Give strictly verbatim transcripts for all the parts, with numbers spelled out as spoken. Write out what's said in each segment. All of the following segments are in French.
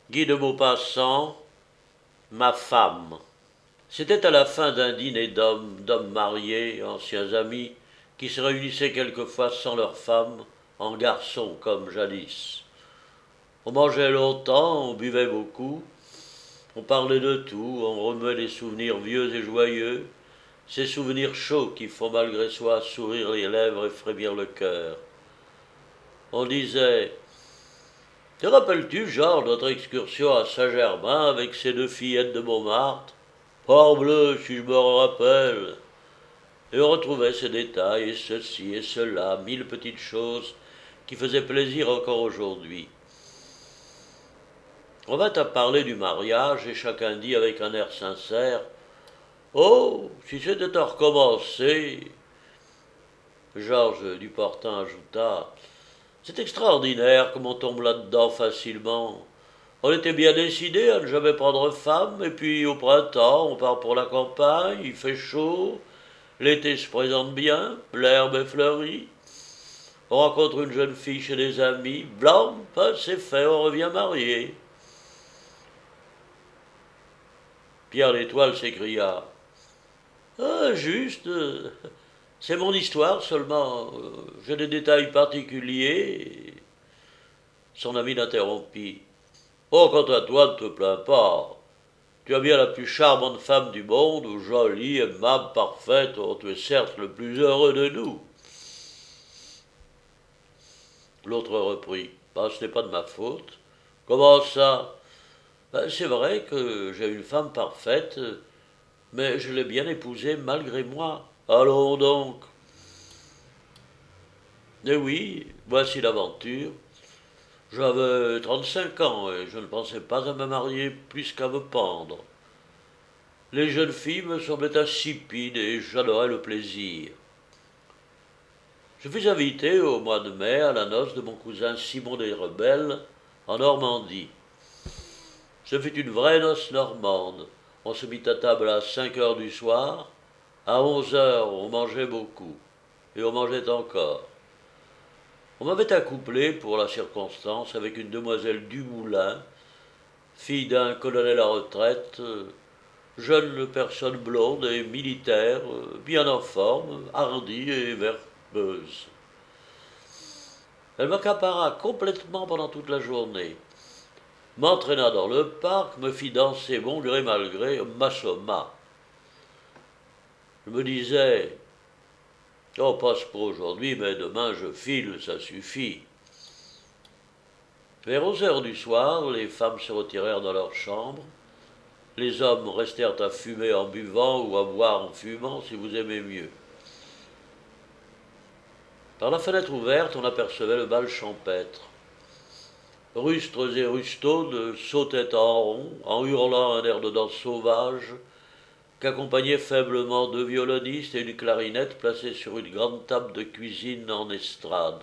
Guy de Maupassant, ma femme. C'était à la fin d'un dîner d'hommes, d'hommes mariés, anciens amis, qui se réunissaient quelquefois sans leurs femmes, en garçons comme jadis. On mangeait longtemps, on buvait beaucoup, on parlait de tout, on remuait des souvenirs vieux et joyeux, ces souvenirs chauds qui font malgré soi sourire les lèvres et frémir le cœur. On disait: te rappelles-tu, Georges, notre excursion à Saint-Germain avec ces deux fillettes de Montmartre? Parbleu, si je me rappelle. Et on retrouvait ces détails, et ceci et cela, mille petites choses qui faisaient plaisir encore aujourd'hui. On vint à parler du mariage, et chacun dit avec un air sincère: oh, si c'était à recommencer. Georges Duportin ajouta: c'est extraordinaire comme on tombe là-dedans facilement. On était bien décidé à ne jamais prendre femme, et puis au printemps, on part pour la campagne, il fait chaud, l'été se présente bien, l'herbe est fleurie. On rencontre une jeune fille chez des amis, blanc, ben, c'est fait, on revient marié. Pierre l'Étoile s'écria: ah, juste, euh, c'est mon histoire seulement, euh, j'ai des détails particuliers. Son ami l'interrompit: oh, quant à toi, ne te plains pas. Tu as bien la plus charmante femme du monde, jolie, aimable, parfaite, oh, tu es certes le plus heureux de nous. L'autre reprit: ben, ce n'est pas de ma faute. Comment ça? Ben, c'est vrai que j'ai une femme parfaite, mais je l'ai bien épousée malgré moi. Allons donc. Eh oui, voici l'aventure. J'avais trente-cinq ans et je ne pensais pas à me marier plus qu'à me pendre. Les jeunes filles me semblaient insipides et j'adorais le plaisir. Je fus invité au mois de mai à la noce de mon cousin Simon des Rebelles en Normandie. Ce fut une vraie noce normande. On se mit à table à cinq heures du soir. À onze heures, on mangeait beaucoup. Et on mangeait encore. On m'avait accouplé, pour la circonstance, avec une demoiselle Dumoulin, fille d'un colonel à retraite, jeune personne blonde et militaire, bien en forme, hardie et verbeuse. Elle m'accapara complètement pendant toute la journée, m'entraîna dans le parc, me fit danser bon gré mal gré, m'assomma. Je me disais: on passe pour aujourd'hui, mais demain je file, ça suffit. Vers onze heures du soir, les femmes se retirèrent dans leurs chambres. Les hommes restèrent à fumer en buvant ou à boire en fumant, si vous aimez mieux. Par la fenêtre ouverte, on apercevait le bal champêtre. Rustres et rustaunes sautaient en rond, en hurlant un air de danse sauvage, qu'accompagnaient faiblement deux violonistes et une clarinette placée sur une grande table de cuisine en estrade.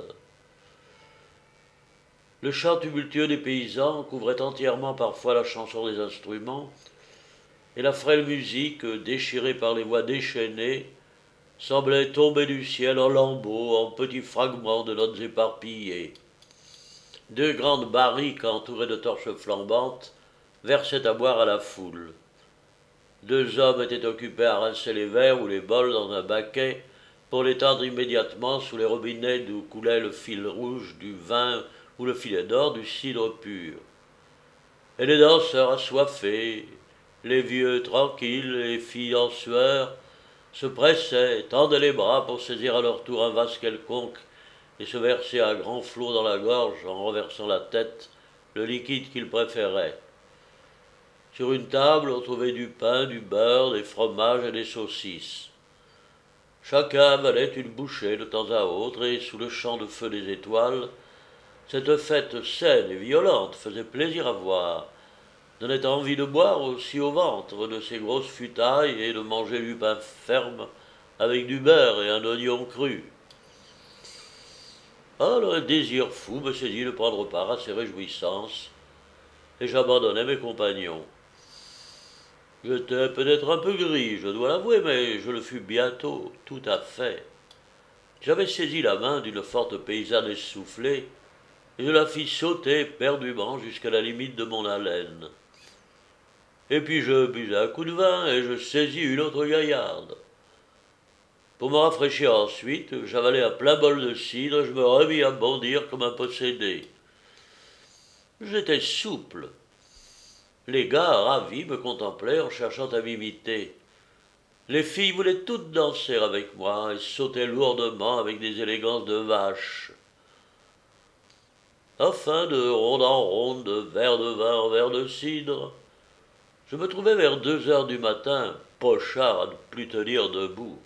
Le chant tumultueux des paysans couvrait entièrement parfois la chanson des instruments, et la frêle musique, déchirée par les voix déchaînées, semblait tomber du ciel en lambeaux, en petits fragments de notes éparpillées. Deux grandes barriques entourées de torches flambantes versaient à boire à la foule. Deux hommes étaient occupés à rincer les verres ou les bols dans un baquet pour les tendre immédiatement sous les robinets d'où coulait le fil rouge du vin ou le filet d'or du cidre pur. Et les danseurs assoiffés, les vieux tranquilles, les filles en sueur, se pressaient, tendaient les bras pour saisir à leur tour un vase quelconque et se verser à grands flots dans la gorge en renversant la tête le liquide qu'ils préféraient. Sur une table, on trouvait du pain, du beurre, des fromages et des saucisses. Chacun avalait une bouchée de temps à autre et, sous le champ de feu des étoiles, cette fête saine et violente faisait plaisir à voir, donnait envie de boire aussi au ventre de ces grosses futailles et de manger du pain ferme avec du beurre et un oignon cru. Alors un désir fou me saisit de prendre part à ces réjouissances, et j'abandonnai mes compagnons. J'étais peut-être un peu gris, je dois l'avouer, mais je le fus bientôt, tout à fait. J'avais saisi la main d'une forte paysanne essoufflée, et je la fis sauter éperdument jusqu'à la limite de mon haleine. Et puis je bus un coup de vin et je saisis une autre gaillarde. Pour me rafraîchir ensuite, j'avalai un plein bol de cidre et je me remis à bondir comme un possédé. J'étais souple. Les gars, ravis, me contemplaient en cherchant à m'imiter. Les filles voulaient toutes danser avec moi et sautaient lourdement avec des élégances de vache. Enfin, de ronde en ronde, de verre de vin en verre de cidre, je me trouvais vers deux heures du matin, pochard à ne plus tenir debout.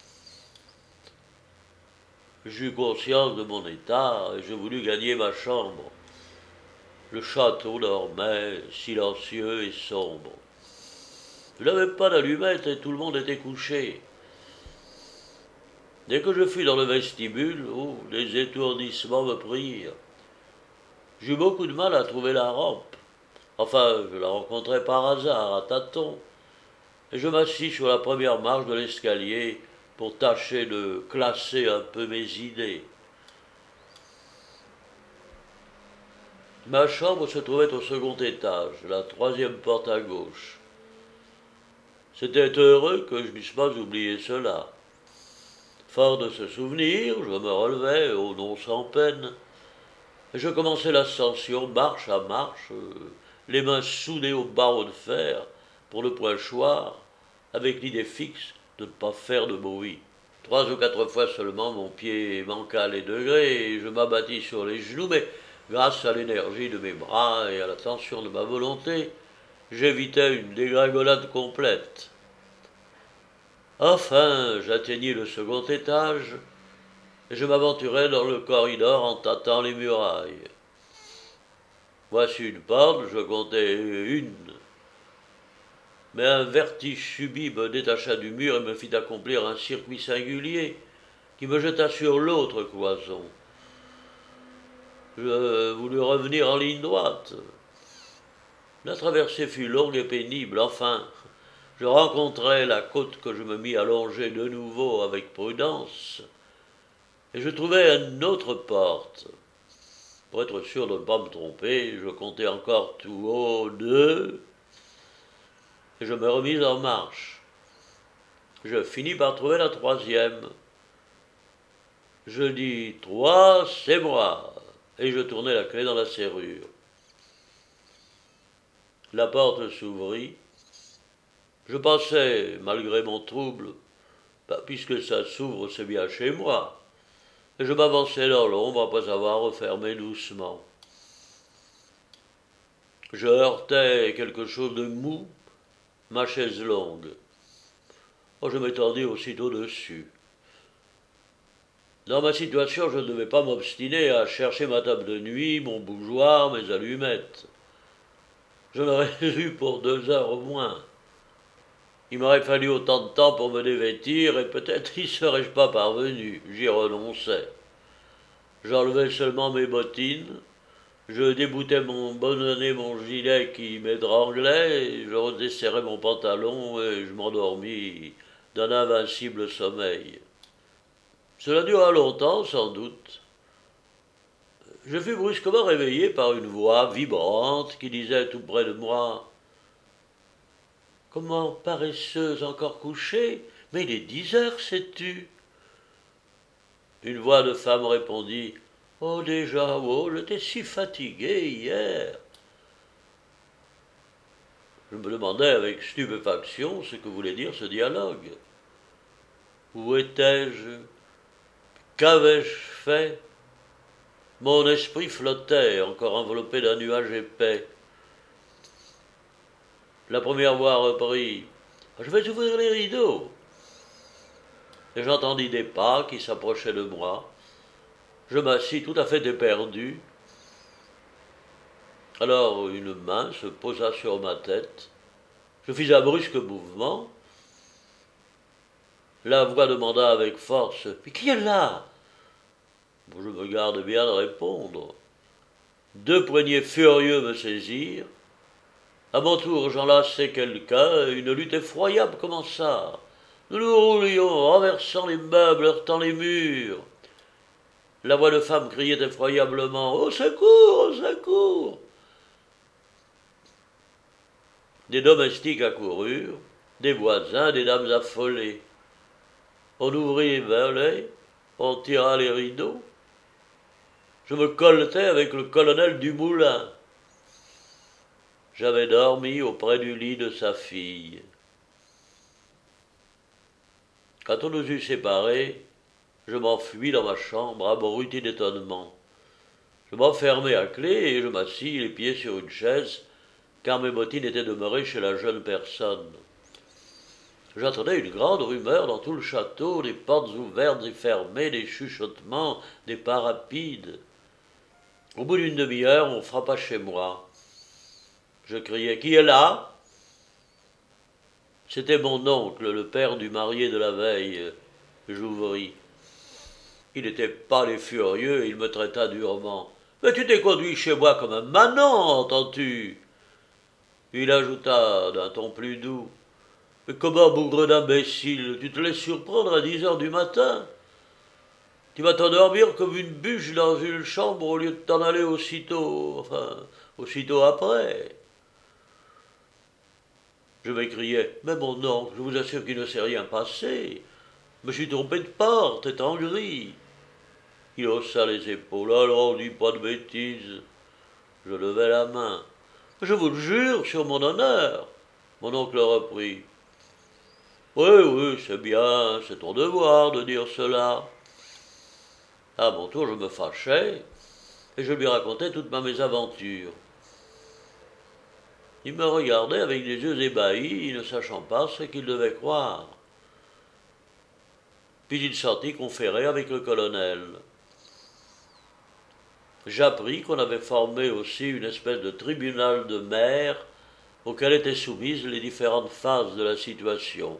J'eus conscience de mon état et je voulus gagner ma chambre. Le château dormait, silencieux et sombre. Je n'avais pas d'allumette et tout le monde était couché. Dès que je fus dans le vestibule, oh, des étourdissements me prirent. J'eus beaucoup de mal à trouver la rampe. Enfin, je la rencontrai par hasard, à tâtons, et je m'assis sur la première marche de l'escalier pour tâcher de classer un peu mes idées. Ma chambre se trouvait au second étage, la troisième porte à gauche. C'était heureux que je n'eusse pas oublié cela. Fort de ce souvenir, je me relevai, au non sans peine, et je commençai l'ascension marche à marche, euh, les mains soudées au barreau de fer pour le poinchoir, avec l'idée fixe de ne pas faire de bruit. Trois ou quatre fois seulement, mon pied manqua les degrés et je m'abattis sur les genoux, mais grâce à l'énergie de mes bras et à la tension de ma volonté, j'évitai une dégringolade complète. Enfin, j'atteignis le second étage et je m'aventurai dans le corridor en tâtant les murailles. Voici une porte, je comptais une. Mais un vertige subit me détacha du mur et me fit accomplir un circuit singulier qui me jeta sur l'autre cloison. Je voulus revenir en ligne droite. La traversée fut longue et pénible. Enfin, je rencontrai la côte que je me mis à longer de nouveau avec prudence, et je trouvai une autre porte. Pour être sûr de ne pas me tromper, je comptai encore tout haut deux, et je me remis en marche. Je finis par trouver la troisième. Je dis « Trois, c'est moi !» et je tournai la clé dans la serrure. La porte s'ouvrit. Je pensais, malgré mon trouble, bah, puisque ça s'ouvre, c'est bien chez moi. Et je m'avançai dans l'ombre après avoir refermé doucement. Je heurtai quelque chose de mou, ma chaise longue. Oh, je m'étendis aussitôt dessus. Dans ma situation, je ne devais pas m'obstiner à chercher ma table de nuit, mon bougeoir, mes allumettes. Je n'aurais eu pour deux heures au moins. Il m'aurait fallu autant de temps pour me dévêtir, et peut-être y serais-je pas parvenu. J'y renonçais. J'enlevai seulement mes bottines, je déboutais mon bonnet, mon gilet qui m'étranglait, je redesserrai mon pantalon et je m'endormis d'un invincible sommeil. Cela dura longtemps, sans doute. Je fus brusquement réveillé par une voix vibrante qui disait tout près de moi « Comment, paresseuse, encore couchée? Mais il est dix heures, sais-tu » Une voix de femme répondit « Oh, déjà, oh, j'étais si fatigué hier !» Je me demandais avec stupéfaction ce que voulait dire ce dialogue. Où étais-je? Qu'avais-je fait? Mon esprit flottait, encore enveloppé d'un nuage épais. La première voix reprit « Je vais ouvrir les rideaux !» Et j'entendis des pas qui s'approchaient de moi. Je m'assis tout à fait éperdu. Alors une main se posa sur ma tête. Je fis un brusque mouvement. La voix demanda avec force « Mais qui est là ?» Je me garde bien de répondre. Deux poignets furieux me saisirent. À mon tour, j'enlaçai quelqu'un, et une lutte effroyable commença. Nous nous roulions, renversant les meubles, heurtant les murs. La voix de femme criait effroyablement « Au secours, au secours !» Des domestiques accoururent, des voisins, des dames affolées. On ouvrit les volets, on tira les rideaux. Je me colletais avec le colonel Dumoulin. J'avais dormi auprès du lit de sa fille. Quand on nous eut séparés, je m'enfuis dans ma chambre, abruti d'étonnement. Je m'enfermai à clé et je m'assis les pieds sur une chaise, car mes bottines étaient demeurées chez la jeune personne. J'entendais une grande rumeur dans tout le château, des portes ouvertes et fermées, des chuchotements, des pas rapides. Au bout d'une demi-heure, on frappa chez moi. Je criai « Qui est là ?» C'était mon oncle, le père du marié de la veille. J'ouvris. Il n'était pas les furieux et il me traita durement. « Mais tu t'es conduit chez moi comme un manant, entends-tu » Il ajouta d'un ton plus doux. « Mais comment, bougre d'imbécile, tu te laisses surprendre à dix heures du matin? Tu vas t'endormir comme une bûche dans une chambre au lieu de t'en aller aussitôt, enfin, aussitôt après. » Je m'écriai, « Mais mon oncle, je vous assure qu'il ne s'est rien passé. Je me suis trompé de porte, étant gris. » Il haussa les épaules. « Alors, dis pas de bêtises. » Je levai la main. « Je vous le jure, sur mon honneur. » Mon oncle reprit. « Oui, oui, c'est bien, c'est ton devoir de dire cela. » À mon tour, je me fâchai, et je lui racontai toute ma mésaventure. Il me regardait avec des yeux ébahis, ne sachant pas ce qu'il devait croire. Puis il sortit conférer avec le colonel. J'appris qu'on avait formé aussi une espèce de tribunal de mer auquel étaient soumises les différentes phases de la situation.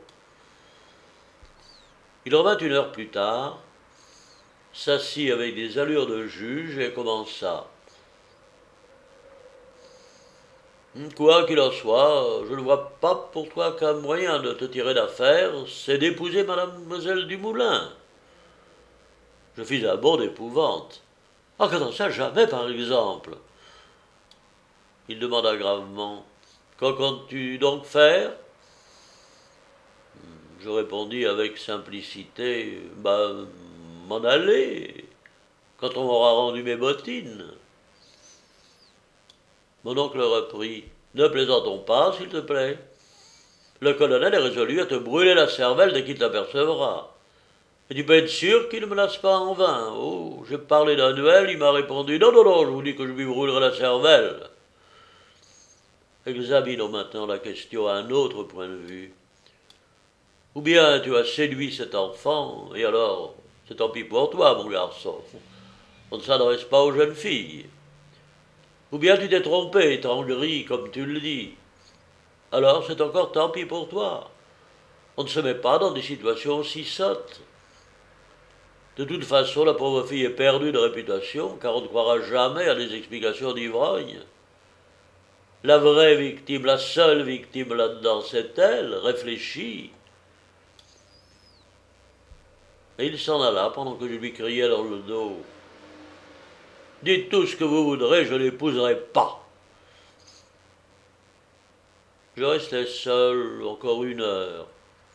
Il revint une heure plus tard, s'assit avec des allures de juge et commença. « Quoi qu'il en soit, je ne vois pas pour toi qu'un moyen de te tirer d'affaire, c'est d'épouser mademoiselle Dumoulin. » Je fis un bond d'épouvante. « Ah, comment ça, jamais, par exemple ?» Il demanda gravement. « Qu'en comptes-tu donc faire ?» Je répondis avec simplicité, « Ben, m'en aller, quand on m'aura rendu mes bottines. » Mon oncle reprit, « Ne plaisantons pas, s'il te plaît. Le colonel est résolu à te brûler la cervelle dès qu'il t'apercevra. Et tu peux être sûr qu'il ne me lasse pas en vain. Oh, j'ai parlé d'un duel, il m'a répondu, non, non, non, je vous dis que je lui brûlerai la cervelle. » Examinons maintenant la question à un autre point de vue. Ou bien tu as séduit cet enfant, et alors, c'est tant pis pour toi, mon garçon. On ne s'adresse pas aux jeunes filles. Ou bien tu t'es trompé, étant gris, comme tu le dis. Alors c'est encore tant pis pour toi. On ne se met pas dans des situations aussi sottes. De toute façon, la pauvre fille est perdue de réputation, car on ne croira jamais à des explications d'ivrogne. La vraie victime, la seule victime là-dedans, c'est elle, réfléchis. Et il s'en alla pendant que je lui criais dans le dos. « Dites tout ce que vous voudrez, je ne l'épouserai pas. » Je restai seul encore une heure.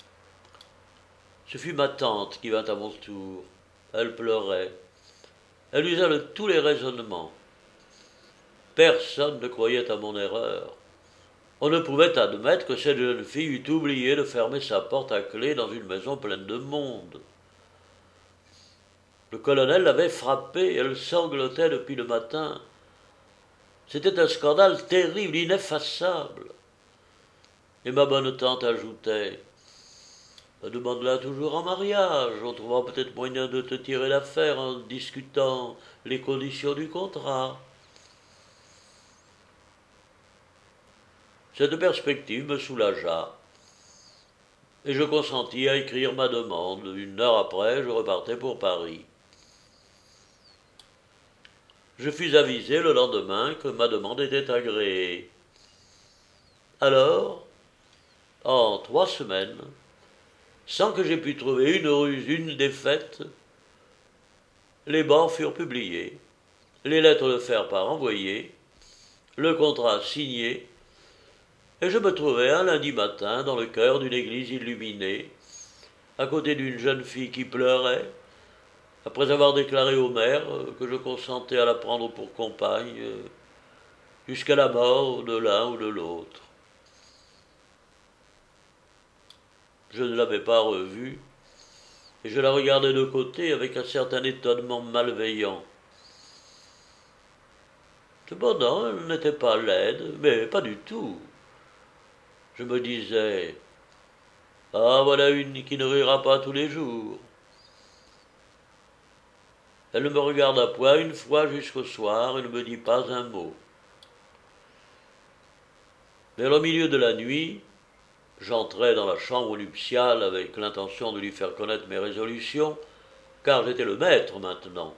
Ce fut ma tante qui vint à mon tour. Elle pleurait. Elle usa de tous les raisonnements. Personne ne croyait à mon erreur. On ne pouvait admettre que cette jeune fille eût oublié de fermer sa porte à clé dans une maison pleine de monde. Le colonel l'avait frappée, elle sanglotait depuis le matin. C'était un scandale terrible, ineffaçable. Et ma bonne tante ajoutait, « Demande-la toujours en mariage, on trouvera peut-être moyen de te tirer l'affaire en discutant les conditions du contrat. » Cette perspective me soulagea, et je consentis à écrire ma demande. Une heure après, je repartais pour Paris. Je fus avisé le lendemain que ma demande était agréée. Alors, en trois semaines, sans que j'aie pu trouver une ruse, une défaite, les bans furent publiés, les lettres de faire-part envoyées, le contrat signé, et je me trouvais un lundi matin dans le cœur d'une église illuminée, à côté d'une jeune fille qui pleurait, après avoir déclaré au maire que je consentais à la prendre pour compagne jusqu'à la mort de l'un ou de l'autre. Je ne l'avais pas revue, et je la regardais de côté avec un certain étonnement malveillant. Cependant, elle n'était pas laide, mais pas du tout. Je me disais, ah, voilà une qui ne rira pas tous les jours. Elle ne me regarda point une fois jusqu'au soir et ne me dit pas un mot. Vers le milieu de la nuit, j'entrai dans la chambre nuptiale avec l'intention de lui faire connaître mes résolutions, car j'étais le maître maintenant.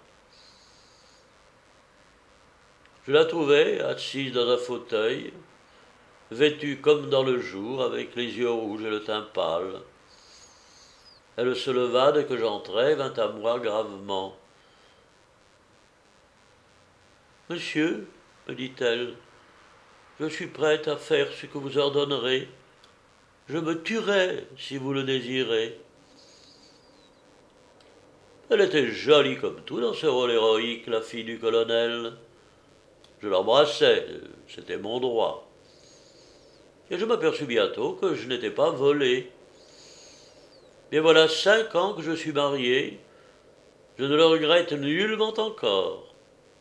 Je la trouvai assise dans un fauteuil, vêtue comme dans le jour, avec les yeux rouges et le teint pâle. Elle se leva dès que j'entrai, vint à moi gravement. « Monsieur, me dit-elle, je suis prête à faire ce que vous ordonnerez. Je me tuerai si vous le désirez. » Elle était jolie comme tout dans ce rôle héroïque, la fille du colonel. Je l'embrassai, c'était mon droit. Et je m'aperçus bientôt que je n'étais pas volé. Mais voilà cinq ans que je suis marié, je ne le regrette nullement encore.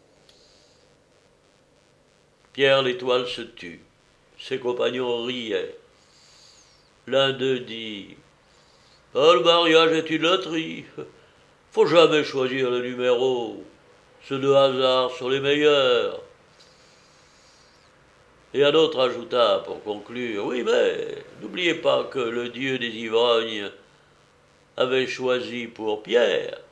Pierre l'Étoile se tut. Ses compagnons riaient. L'un d'eux dit « Ah, le mariage est une loterie. Faut jamais choisir le numéro. Ceux de hasard sont les meilleurs. » Et un autre ajouta pour conclure « Oui, mais n'oubliez pas que le dieu des ivrognes avait choisi pour Pierre